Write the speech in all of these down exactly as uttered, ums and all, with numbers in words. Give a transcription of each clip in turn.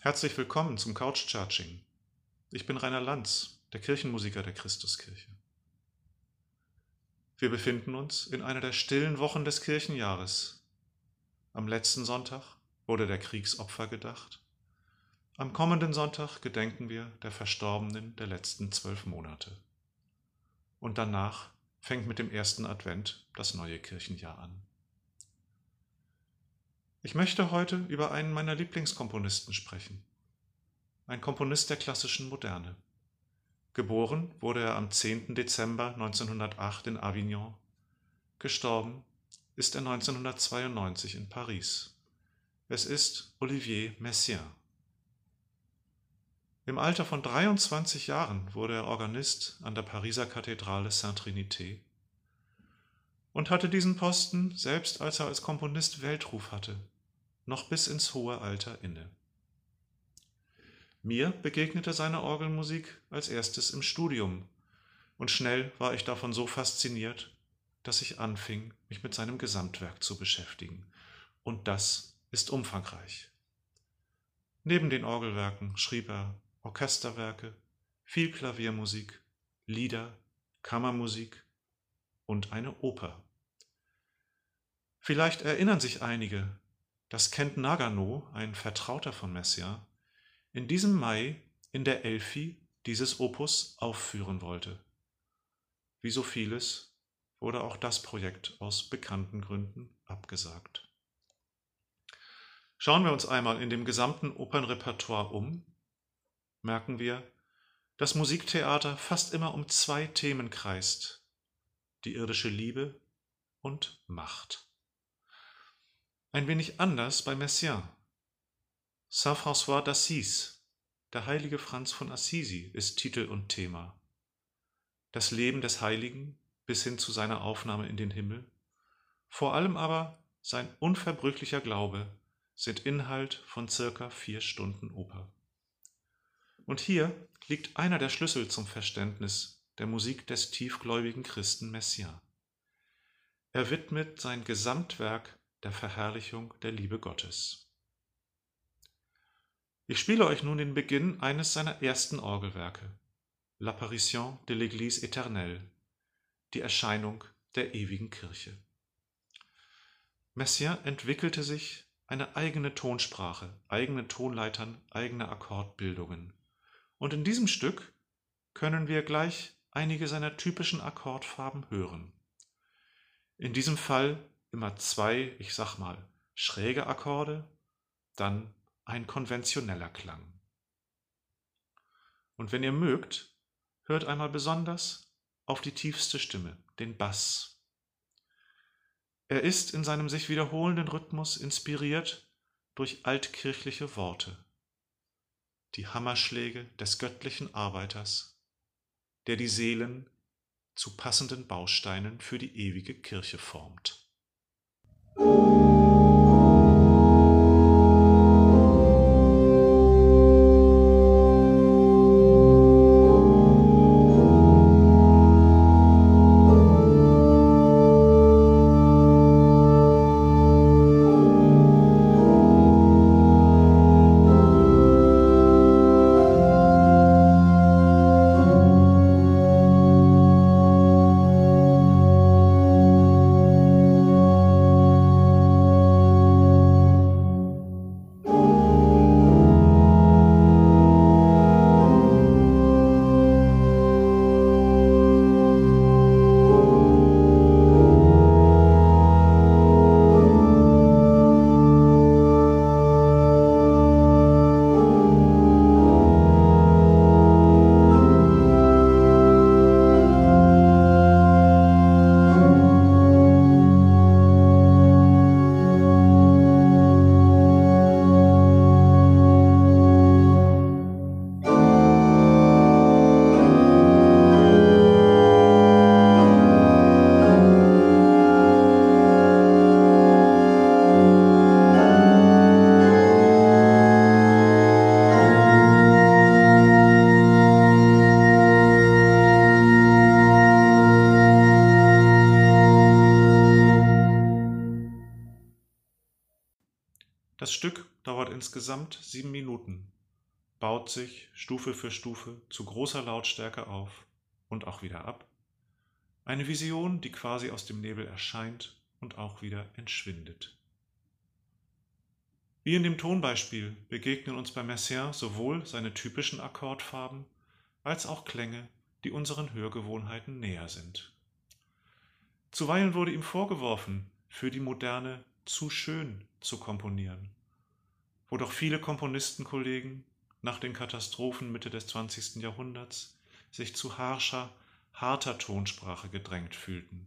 Herzlich willkommen zum Couch Churching. Ich bin Rainer Lanz, der Kirchenmusiker der Christuskirche. Wir befinden uns in einer der stillen Wochen des Kirchenjahres. Am letzten Sonntag wurde der Kriegsopfer gedacht. Am kommenden Sonntag gedenken wir der Verstorbenen der letzten zwölf Monate. Und danach fängt mit dem ersten Advent das neue Kirchenjahr an. Ich möchte heute über einen meiner Lieblingskomponisten sprechen. Ein Komponist der klassischen Moderne. Geboren wurde er am zehnten Dezember neunzehnhundertacht in Avignon. Gestorben ist er neunzehnhundertzweiundneunzig in Paris. Es ist Olivier Messiaen. Im Alter von dreiundzwanzig Jahren wurde er Organist an der Pariser Kathedrale Sainte-Trinité und hatte diesen Posten, selbst als er als Komponist Weltruf hatte, noch bis ins hohe Alter inne. Mir begegnete seine Orgelmusik als erstes im Studium, und schnell war ich davon so fasziniert, dass ich anfing, mich mit seinem Gesamtwerk zu beschäftigen. Und das ist umfangreich. Neben den Orgelwerken schrieb er Orchesterwerke, viel Klaviermusik, Lieder, Kammermusik und eine Oper. Vielleicht erinnern sich einige, dass Kent Nagano, ein Vertrauter von Messiaen, in diesem Mai in der Elfi dieses Opus aufführen wollte. Wie so vieles wurde auch das Projekt aus bekannten Gründen abgesagt. Schauen wir uns einmal in dem gesamten Opernrepertoire um, merken wir, dass Musiktheater fast immer um zwei Themen kreist: die irdische Liebe und Macht. Ein wenig anders bei Messiaen. Saint François d'Assise, der heilige Franz von Assisi, ist Titel und Thema. Das Leben des Heiligen bis hin zu seiner Aufnahme in den Himmel, vor allem aber sein unverbrüchlicher Glaube, sind Inhalt von circa vier Stunden Oper. Und hier liegt einer der Schlüssel zum Verständnis der Musik des tiefgläubigen Christen Messiaen. Er widmet sein Gesamtwerk der Verherrlichung der Liebe Gottes. Ich spiele euch nun den Beginn eines seiner ersten Orgelwerke, L'Apparition de l'Église éternelle, die Erscheinung der ewigen Kirche. Messiaen entwickelte sich eine eigene Tonsprache, eigene Tonleitern, eigene Akkordbildungen. Und in diesem Stück können wir gleich einige seiner typischen Akkordfarben hören. In diesem Fall immer zwei, ich sag mal, schräge Akkorde, dann ein konventioneller Klang. Und wenn ihr mögt, hört einmal besonders auf die tiefste Stimme, den Bass. Er ist in seinem sich wiederholenden Rhythmus inspiriert durch altkirchliche Worte, die Hammerschläge des göttlichen Arbeiters, der die Seelen zu passenden Bausteinen für die ewige Kirche formt. Das Stück dauert insgesamt sieben Minuten. baut sich Stufe für Stufe zu großer Lautstärke auf und auch wieder ab. Eine Vision, die quasi aus dem Nebel erscheint und auch wieder entschwindet. Wie in dem Tonbeispiel begegnen uns bei Messiaen sowohl seine typischen Akkordfarben als auch Klänge, die unseren Hörgewohnheiten näher sind. Zuweilen wurde ihm vorgeworfen, für die Moderne zu schön zu komponieren, wo doch viele Komponistenkollegen nach den Katastrophen Mitte des zwanzigsten Jahrhunderts sich zu harscher, harter Tonsprache gedrängt fühlten.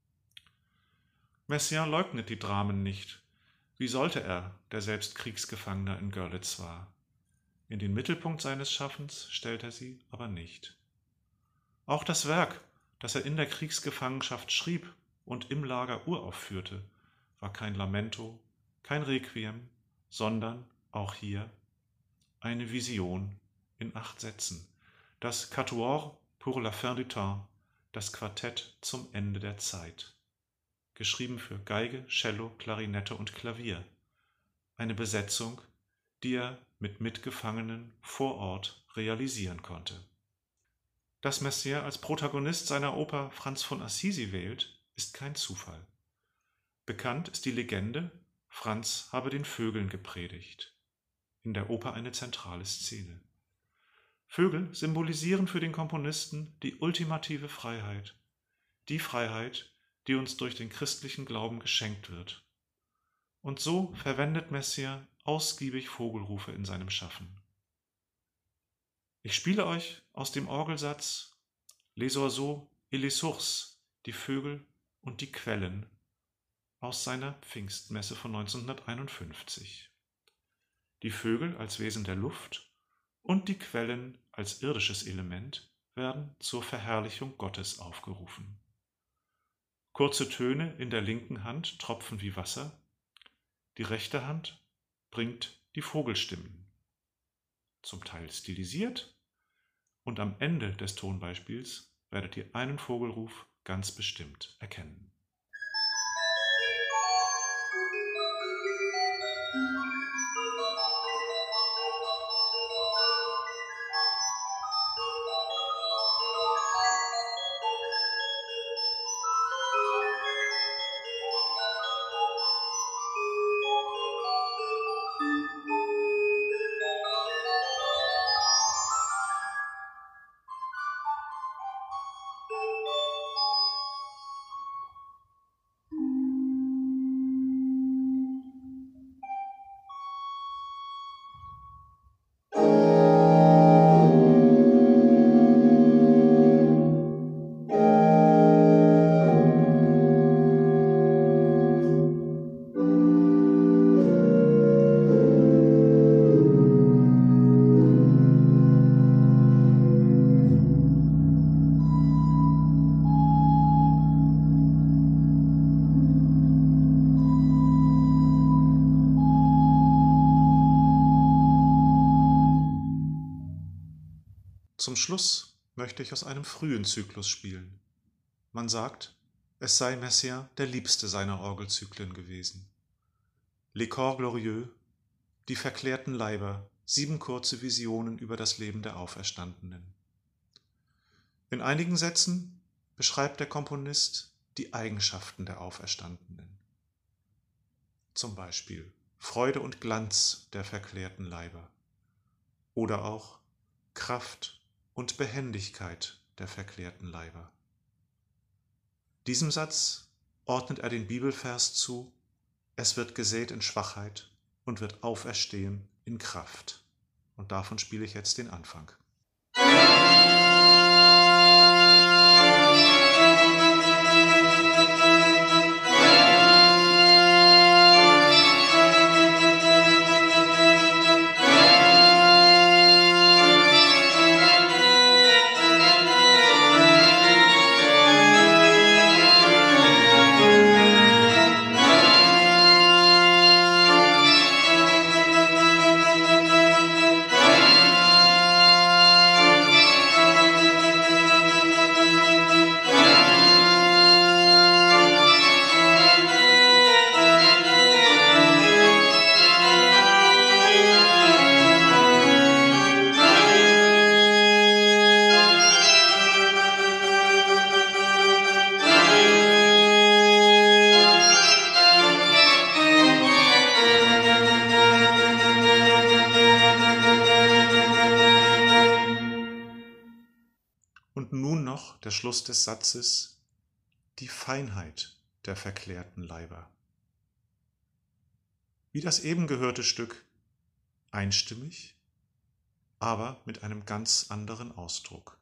Messiaen leugnet die Dramen nicht. Wie sollte er, der selbst Kriegsgefangener in Görlitz war? In den Mittelpunkt seines Schaffens stellt er sie aber nicht. Auch das Werk, das er in der Kriegsgefangenschaft schrieb und im Lager uraufführte, war kein Lamento, kein Requiem, sondern auch hier eine Vision in acht Sätzen, das Quatuor pour la fin du temps, das Quartett zum Ende der Zeit, geschrieben für Geige, Cello, Klarinette und Klavier, eine Besetzung, die er mit Mitgefangenen vor Ort realisieren konnte. Dass Messiaen als Protagonist seiner Oper Franz von Assisi wählt, ist kein Zufall. Bekannt ist die Legende, Franz habe den Vögeln gepredigt. In der Oper eine zentrale Szene. Vögel symbolisieren für den Komponisten die ultimative Freiheit, die Freiheit, die uns durch den christlichen Glauben geschenkt wird. Und so verwendet Messiaen ausgiebig Vogelrufe in seinem Schaffen. Ich spiele euch aus dem Orgelsatz Les oiseaux et les sources, die Vögel und die Quellen, aus seiner Pfingstmesse von neunzehnhunderteinundfünfzig. Die Vögel als Wesen der Luft und die Quellen als irdisches Element werden zur Verherrlichung Gottes aufgerufen. Kurze Töne in der linken Hand tropfen wie Wasser, die rechte Hand bringt die Vogelstimmen, zum Teil stilisiert, und am Ende des Tonbeispiels werdet ihr einen Vogelruf ganz bestimmt erkennen. Zum Schluss möchte ich aus einem frühen Zyklus spielen. Man sagt, es sei Messiaen der liebste seiner Orgelzyklen gewesen. Les Corps Glorieux, die verklärten Leiber, sieben kurze Visionen über das Leben der Auferstandenen. In einigen Sätzen beschreibt der Komponist die Eigenschaften der Auferstandenen. Zum Beispiel Freude und Glanz der verklärten Leiber oder auch Kraft und Behendigkeit der verklärten Leiber. Diesem Satz ordnet er den Bibelvers zu: Es wird gesät in Schwachheit und wird auferstehen in Kraft. Und davon spiele ich jetzt den Anfang. der Schluss des Satzes, die Feinheit der verklärten Leiber. Wie das eben gehörte Stück, einstimmig, aber mit einem ganz anderen Ausdruck.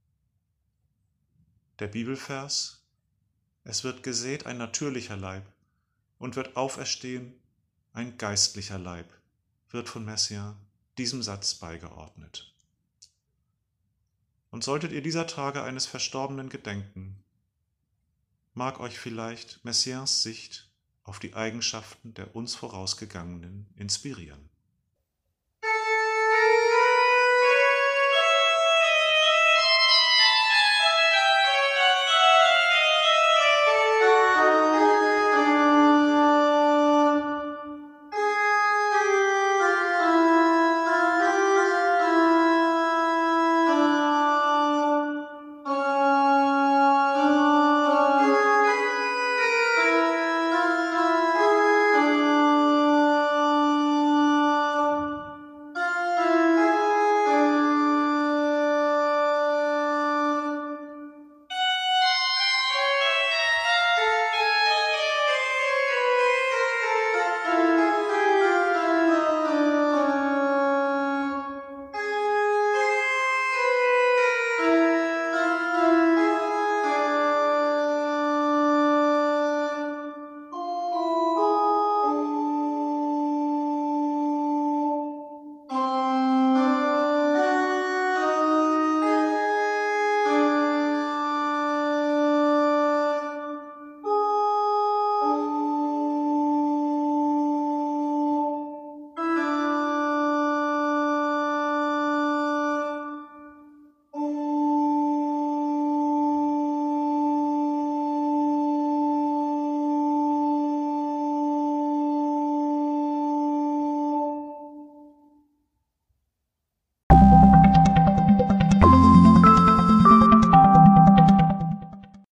Der Bibelvers: Es wird gesät ein natürlicher Leib und wird auferstehen ein geistlicher Leib, wird von Messiaen diesem Satz beigeordnet. Und solltet ihr dieser Tage eines Verstorbenen gedenken, mag euch vielleicht Messiaens Sicht auf die Eigenschaften der uns Vorausgegangenen inspirieren.